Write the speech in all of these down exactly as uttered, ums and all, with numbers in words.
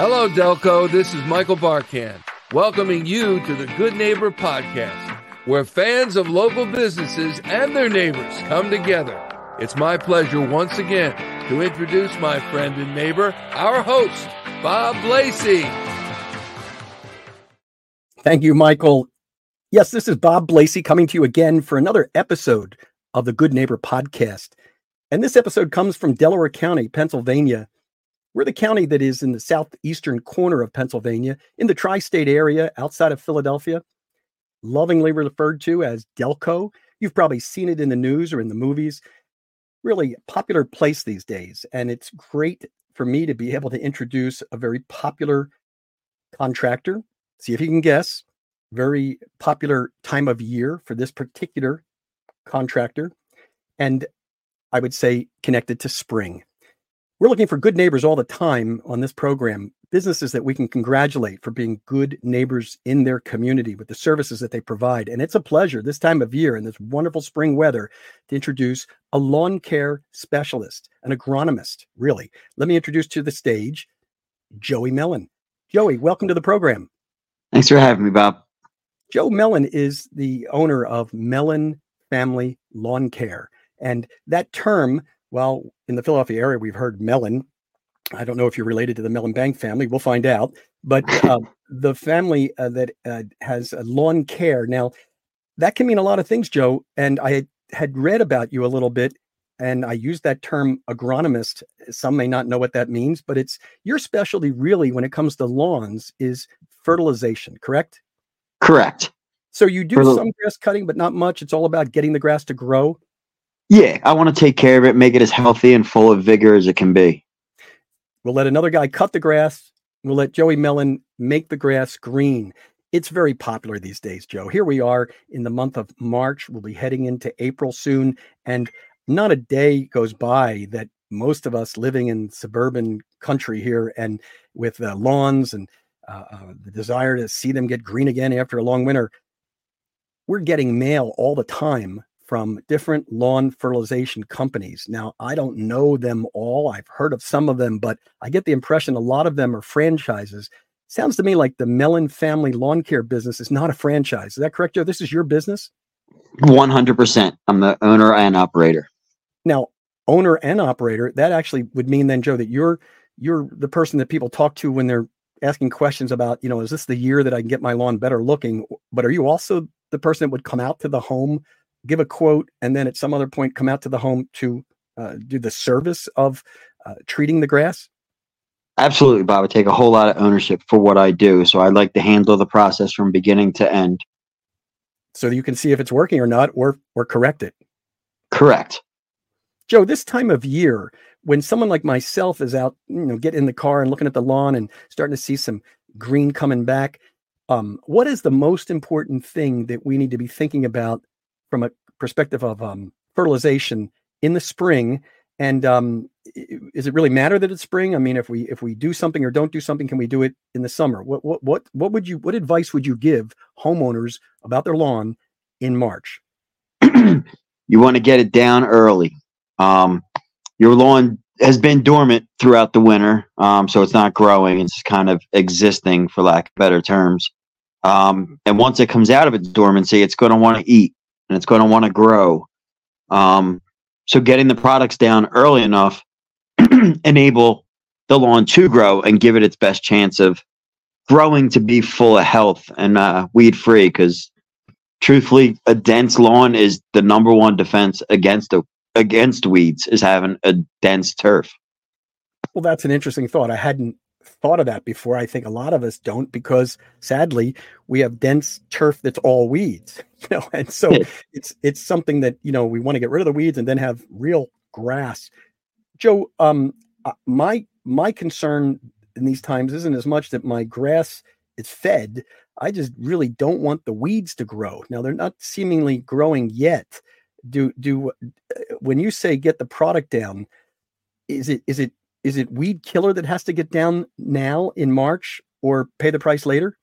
Hello, Delco. This is Michael Barkan, welcoming you to the Good Neighbor Podcast, where fans of local businesses and their neighbors come together. It's my pleasure once again to introduce my friend and neighbor, our host, Bob Lacey. Thank you, Michael. Yes, this is Bob Lacey coming to you again for another episode of the Good Neighbor Podcast. And this episode comes from Delaware County, Pennsylvania. We're the county that is in the southeastern corner of Pennsylvania, in the tri-state area outside of Philadelphia, lovingly referred to as Delco. You've probably seen it in the news or in the movies. Really a popular place these days. And it's great for me to be able to introduce a very popular contractor. See if you can guess. Very popular time of year for this particular contractor. And I would say connected to spring. We're looking for good neighbors all the time on this program, businesses that we can congratulate for being good neighbors in their community with the services that they provide. And it's a pleasure this time of year in this wonderful spring weather to introduce a lawn care specialist, an agronomist, really. Let me introduce to the stage, Joey Mellon. Joey, welcome to the program. Thanks for having me, Bob. Joe Mellon is the owner of Mellon Family Lawn Care. And that term, well, in the Philadelphia area, we've heard Mellon. I don't know if you're related to the Mellon Bank family. We'll find out. But uh, the family uh, that uh, has uh, lawn care. Now, that can mean a lot of things, Joe. And I had, had read about you a little bit, and I used that term agronomist. Some may not know what that means, but it's your specialty really when it comes to lawns is fertilization, correct? Correct. So you do Fertil- some grass cutting, but not much. It's all about getting the grass to grow. Yeah, I want to take care of it, make it as healthy and full of vigor as it can be. We'll let another guy cut the grass. We'll let Joey Mellon make the grass green. It's very popular these days, Joe. Here we are in the month of March. We'll be heading into April soon. And not a day goes by that most of us living in suburban country here and with uh, lawns and uh, uh, the desire to see them get green again after a long winter, we're getting mail all the time from different lawn fertilization companies. Now, I don't know them all. I've heard of some of them, but I get the impression a lot of them are franchises. Sounds to me like the Mellon Family Lawn Care business is not a franchise. Is that correct, Joe? This is your business? one hundred percent. I'm the owner and operator. Now, owner and operator, that actually would mean then, Joe, that you're you're the person that people talk to when they're asking questions about, you know, is this the year that I can get my lawn better looking? But are you also the person that would come out to the home, give a quote, and then at some other point come out to the home to uh, do the service of uh, treating the grass? Absolutely, Bob. I take a whole lot of ownership for what I do. So I like to handle the process from beginning to end. So that you can see if it's working or not, or or correct it. Correct. Joe, this time of year, when someone like myself is out, you know, getting in the car and looking at the lawn and starting to see some green coming back, um, what is the most important thing that we need to be thinking about from a perspective of um, fertilization in the spring? And um, is it really matter that it's spring? I mean, if we if we do something or don't do something, can we do it in the summer? What what what what would you what advice would you give homeowners about their lawn in March? You want to get it down early. Um, your lawn has been dormant throughout the winter, um, so it's not growing. It's kind of existing, for lack of better terms. Um, and once it comes out of its dormancy, it's going to want to eat and it's going to want to grow. Um, so getting the products down early enough enable the lawn to grow and give it its best chance of growing to be full of health and uh, weed free. Because truthfully, a dense lawn is the number one defense against a, against weeds, is having a dense turf. Well, that's an interesting thought. I hadn't thought of that before. I think a lot of us don't, because sadly we have dense turf that's all weeds, you know, and so it's it's something that, you know, we want to get rid of the weeds and then have real grass. Joe, um, uh, my my concern in these times isn't as much that my grass is fed. I just really don't want the weeds to grow. Now, they're not seemingly growing yet. Do do when you say get the product down, is it is it is it weed killer that has to get down now in March, or pay the price later?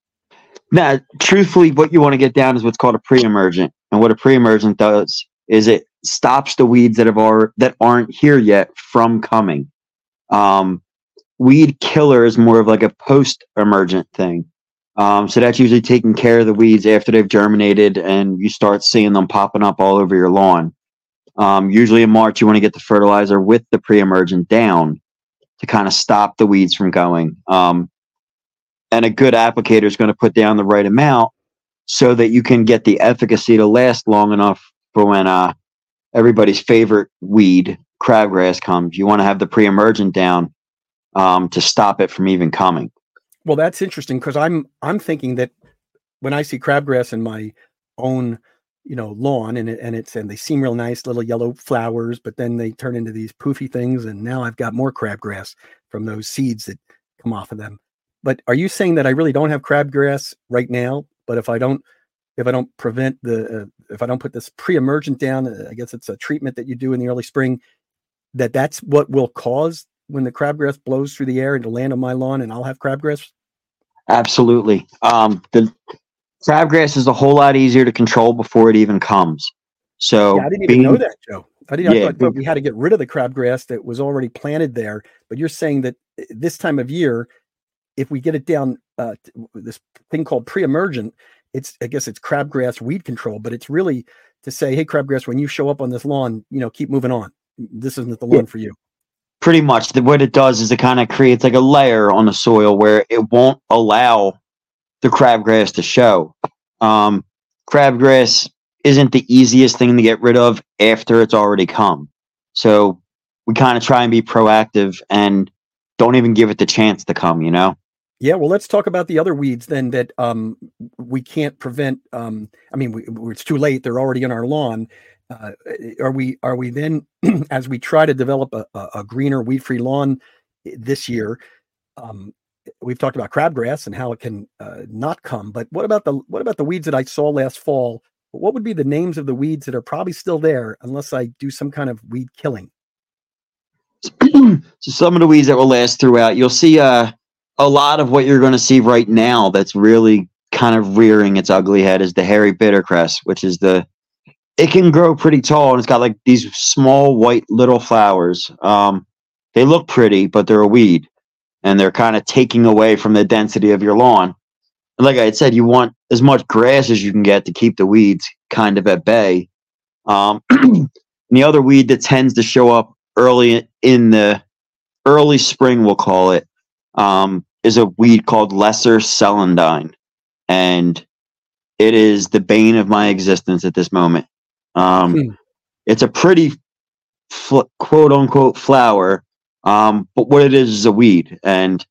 Now, truthfully, what you want to get down is what's called a pre-emergent, and what a pre-emergent does is it stops the weeds that have already, that aren't here yet from coming. Um, weed killer is more of like a post-emergent thing. Um, so that's usually taking care of the weeds after they've germinated and you start seeing them popping up all over your lawn. Um, usually in March, you want to get the fertilizer with the pre-emergent down to kind of stop the weeds from going. Um, and a good applicator is going to put down the right amount so that you can get the efficacy to last long enough for when uh, everybody's favorite weed, crabgrass, comes. You want to have the pre-emergent down um, to stop it from even coming. Well, that's interesting because I'm I'm thinking that when I see crabgrass in my own, you know, lawn and it, and it's and they seem real nice, little yellow flowers, but then they turn into these poofy things, and now I've got more crabgrass from those seeds that come off of them. But are you saying that I really don't have crabgrass right now? But if I don't if I don't prevent the uh, if I don't put this pre-emergent down, uh, I guess it's a treatment that you do in the early spring, that that's what will cause when the crabgrass blows through the air and to land on my lawn and I'll have crabgrass? Absolutely. Um, the crabgrass is a whole lot easier to control before it even comes. So yeah, I didn't being, even know that, Joe. I didn't. Yeah, I thought we had to get rid of the crabgrass that was already planted there. But you're saying that this time of year, if we get it down, uh, this thing called pre-emergent, it's I guess it's crabgrass weed control, but it's really to say, hey, crabgrass, when you show up on this lawn, you know, keep moving on. This isn't the lawn yeah. for you. Pretty much. The, what it does is it kind of creates like a layer on the soil where it won't allow the crabgrass to show. Um, crabgrass isn't the easiest thing to get rid of after it's already come. So we kind of try and be proactive and don't even give it the chance to come, you know? Yeah, well, let's talk about the other weeds then that um, we can't prevent. Um, I mean, we, it's too late; they're already on our lawn. Uh, are we? Are we then, as we try to develop a, a, a greener, weed-free lawn this year? Um, we've talked about crabgrass and how it can uh, not come. But what about the what about the weeds that I saw last fall? What would be the names of the weeds that are probably still there unless I do some kind of weed killing? So some of the weeds that will last throughout, you'll see uh, a lot of what you're going to see right now that's really kind of rearing its ugly head is the hairy bittercress, which is the, it can grow pretty tall and it's got like these small white little flowers. Um, they look pretty, but they're a weed and they're kind of taking away from the density of your lawn. And like I had said, you want as much grass as you can get to keep the weeds kind of at bay. Um, the other weed that tends to show up early in the early spring, we'll call it, um, is a weed called lesser celandine. And it is the bane of my existence at this moment. Um, hmm. It's a pretty fl- quote unquote flower, um, but what it is is a weed and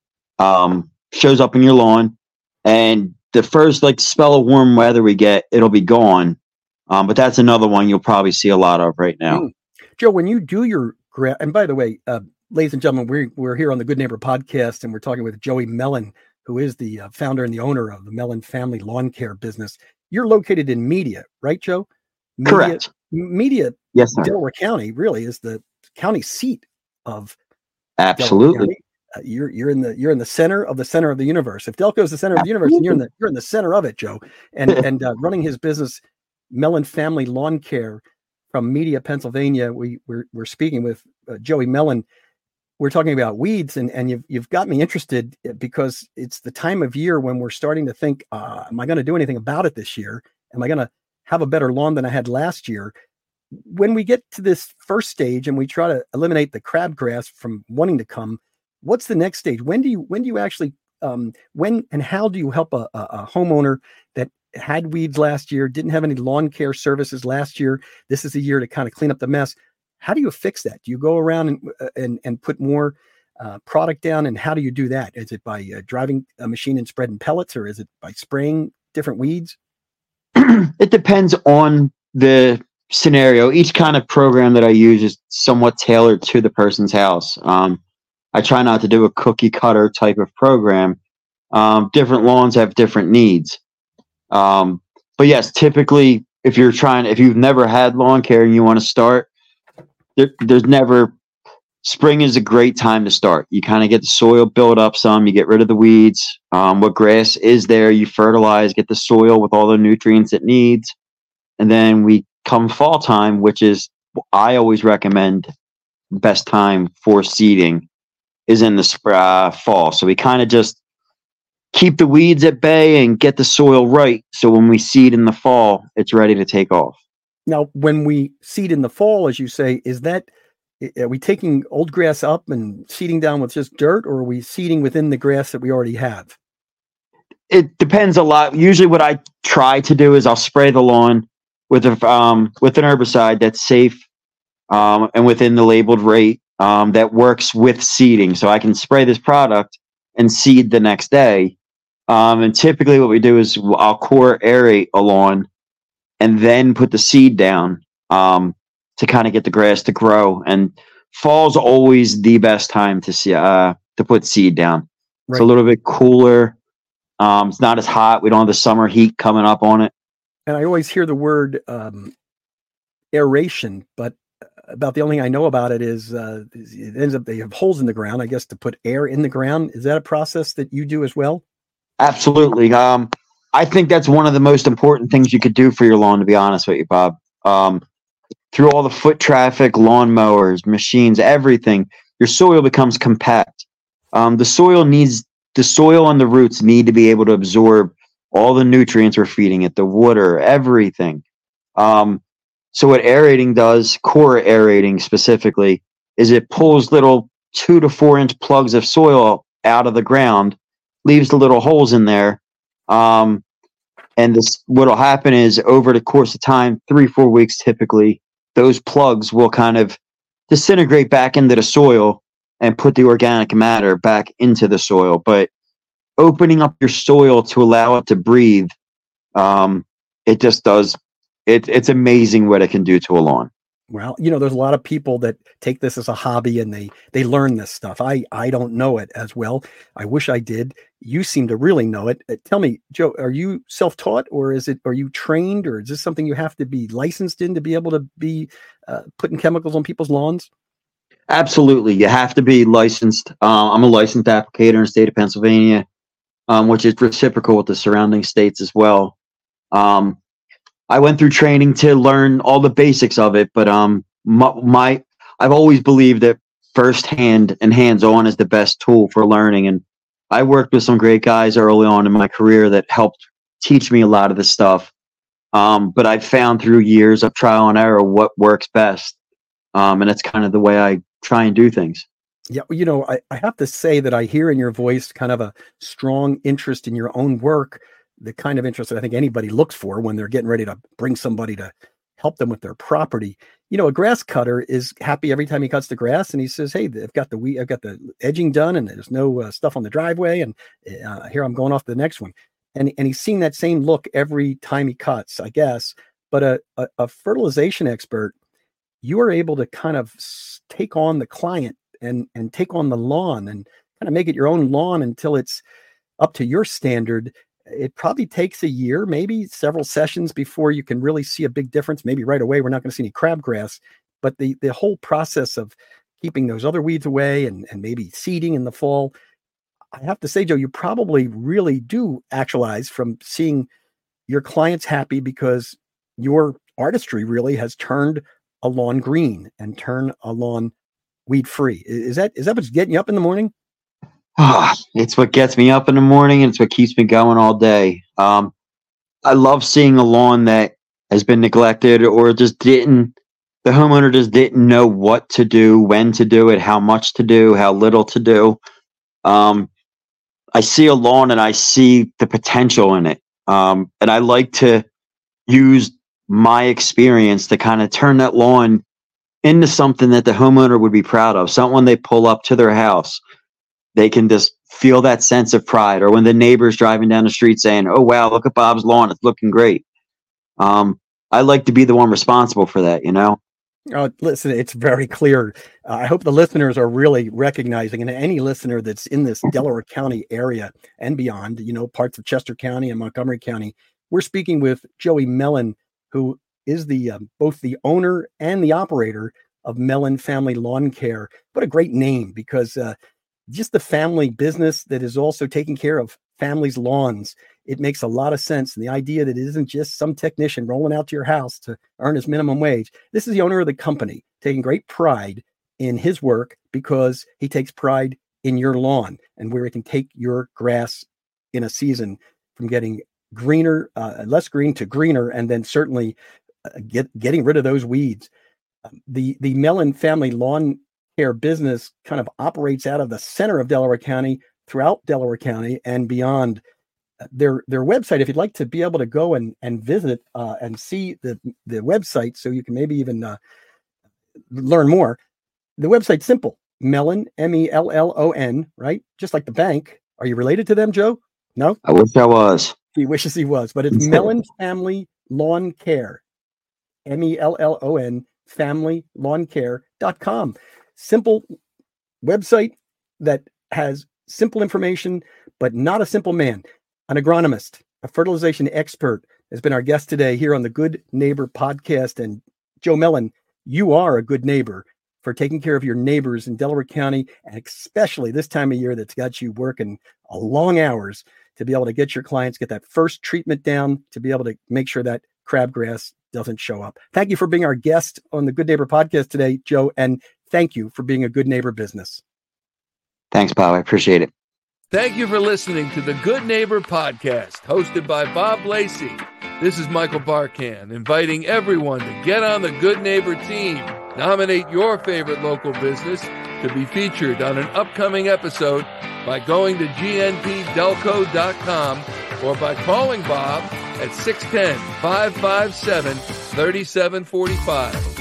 um, shows up in your lawn. And the first like spell of warm weather we get, it'll be gone. Um, but that's another one you'll probably see a lot of right now. Hmm. Joe, when you do your gra- and by the way, uh, ladies and gentlemen, we're we're here on the Good Neighbor podcast, and we're talking with Joey Mellon, who is the uh, founder and the owner of the Mellon Family Lawn Care business. You're located in Media, right, Joe? Media, Correct. Media, yes, sir. Delaware County really is the county seat of absolutely. Uh, you're you're in the you're in the center of the center of the universe. If Delco is the center of the universe, then you're in the you're in the center of it, Joe. And and uh, running his business, Mellon Family Lawn Care, from Media, Pennsylvania. We we're we're speaking with uh, Joey Mellon. We're talking about weeds, and and you've you've got me interested because it's the time of year when we're starting to think, uh, am I going to do anything about it this year? Am I going to have a better lawn than I had last year? When we get to this first stage and we try to eliminate the crabgrass from wanting to come, what's the next stage? When do you when do you actually um, when and how do you help a, a, a homeowner that had weeds last year, didn't have any lawn care services last year? This is the year to kind of clean up the mess. How do you fix that? Do you go around and and, and put more uh, product down? And how do you do that? Is it by uh, driving a machine and spreading pellets, or is it by spraying different weeds? It depends on the scenario. Each kind of program that I use is somewhat tailored to the person's house. Um, I try not to do a cookie cutter type of program. Um, different lawns have different needs. Um, but yes, typically if you're trying, if you've never had lawn care and you want to start, there, there's never, spring is a great time to start. You kind of get the soil build up some, you get rid of the weeds. Um, what grass is there, you fertilize, get the soil with all the nutrients it needs. And then we come fall time, which is, I always recommend best time for seeding. is in the sp- uh, fall. So we kind of just keep the weeds at bay and get the soil right. So when we seed in the fall, it's ready to take off. Now, when we seed in the fall, as you say, is that, are we taking old grass up and seeding down with just dirt, or are we seeding within the grass that we already have? It depends a lot. Usually what I try to do is I'll spray the lawn with a, um, with an herbicide that's safe um, and within the labeled rate um, that works with seeding. So I can spray this product and seed the next day. Um, and typically what we do is I'll core aerate a lawn and then put the seed down um, to kind of get the grass to grow. And fall's always the best time to see uh, to put seed down. Right. It's a little bit cooler. Um, it's not as hot. We don't have the summer heat coming up on it. And I always hear the word um, aeration, but about the only thing I know about it is uh, it ends up they have holes in the ground, I guess, to put air in the ground. Is that a process that you do as well? Absolutely. Um, I think that's one of the most important things you could do for your lawn, to be honest with you, Bob. Um, through all the foot traffic, lawn mowers, machines, everything, your soil becomes compact. Um, the soil needs the soil and the roots need to be able to absorb all the nutrients we're feeding it, the water, everything. Um, so what aerating does, core aerating specifically, is it pulls little two to four inch plugs of soil out of the ground, leaves the little holes in there. Um, and this, what'll happen is over the course of time, three, four weeks typically, those plugs will kind of disintegrate back into the soil and put the organic matter back into the soil. But opening up your soil to allow it to breathe, um, it just does. It, it's amazing what it can do to a lawn. Well, you know, there's a lot of people that take this as a hobby and they they learn this stuff. I I don't know it as well. I wish I did. You seem to really know it. Uh, tell me, Joe, are you self-taught, or is it, are you trained, or is this something you have to be licensed in to be able to be uh, putting chemicals on people's lawns? Absolutely. You have to be licensed. Uh, I'm a licensed applicator in the state of Pennsylvania, um, which is reciprocal with the surrounding states as well. Um, I went through training to learn all the basics of it, but um, my, my I've always believed that firsthand and hands-on is the best tool for learning. And I worked with some great guys early on in my career that helped teach me a lot of this stuff. Um, but I've found through years of trial and error what works best. Um, and it's kind of the way I try and do things. Yeah, you know, I, I have to say that I hear in your voice kind of a strong interest in your own work, the kind of interest that I think anybody looks for when they're getting ready to bring somebody to help them with their property. You know, a grass cutter is happy every time he cuts the grass and he says, hey, I've got the we I've got the edging done and there's no uh, stuff on the driveway. And uh, here I'm going off to the next one. And, and he's seeing that same look every time he cuts, I guess. But a, a, a fertilization expert, you are able to kind of take on the client and, and take on the lawn and kind of make it your own lawn until it's up to your standard. It probably takes a year, maybe several sessions before you can really see a big difference. Maybe right away, we're not going to see any crabgrass, but the, the whole process of keeping those other weeds away and, and maybe seeding in the fall, I have to say, Joe, you probably really do actualize from seeing your clients happy because your artistry really has turned a lawn green and turn a lawn weed free. Is that, is that what's getting you up in the morning? Ah, it's what gets me up in the morning and it's what keeps me going all day. Um, I love seeing a lawn that has been neglected or just didn't, the homeowner just didn't know what to do, when to do it, how much to do, how little to do. Um, I see a lawn and I see the potential in it. Um, and I like to use my experience to kind of turn that lawn into something that the homeowner would be proud of. Someone they pull up to their house, they can just feel that sense of pride. Or when the neighbor's driving down the street saying, oh, wow, look at Bob's lawn. It's looking great. Um, I like to be the one responsible for that, you know? Uh, listen, it's very clear. Uh, I hope the listeners are really recognizing, and any listener that's in this Delaware County area and beyond, you know, parts of Chester County and Montgomery County, we're speaking with Joey Mellon, who is the um, both the owner and the operator of Mellon Family Lawn Care. What a great name, because uh, just the family business that is also taking care of families' lawns. It makes a lot of sense. And the idea that it isn't just some technician rolling out to your house to earn his minimum wage. This is the owner of the company taking great pride in his work because he takes pride in your lawn and where it can take your grass in a season from getting greener, uh, less green to greener, and then certainly uh, get getting rid of those weeds. Um, the the Mellon Family Lawn Care business kind of operates out of the center of Delaware County, throughout Delaware County and beyond. Their their website, if you'd like to be able to go and and visit uh, and see the the website, so you can maybe even uh, learn more. The website's simple: Mellon, M E L L O N, right? Just like the bank. Are you related to them, Joe? No. I wish I was. He wishes he was, but it's Mellon Family Lawn Care, M E L L O N, family lawn care dot com. Simple website that has simple information, but not a simple man. An agronomist, a fertilization expert, has been our guest today here on the Good Neighbor podcast. And Joe Mellon, you are a good neighbor for taking care of your neighbors in Delaware County, and especially this time of year that's got you working long hours to be able to get your clients, get that first treatment down, to be able to make sure that crabgrass doesn't show up. Thank you for being our guest on the Good Neighbor podcast today, Joe, and thank you for being a good neighbor business. Thanks, Bob. I appreciate it. Thank you for listening to the Good Neighbor podcast, hosted by Bob Lacey. This is Michael Barkan, inviting everyone to get on the Good Neighbor team. Nominate your favorite local business to be featured on an upcoming episode by going to G N P delco dot com or by calling Bob at six one zero, five five seven, three seven four five.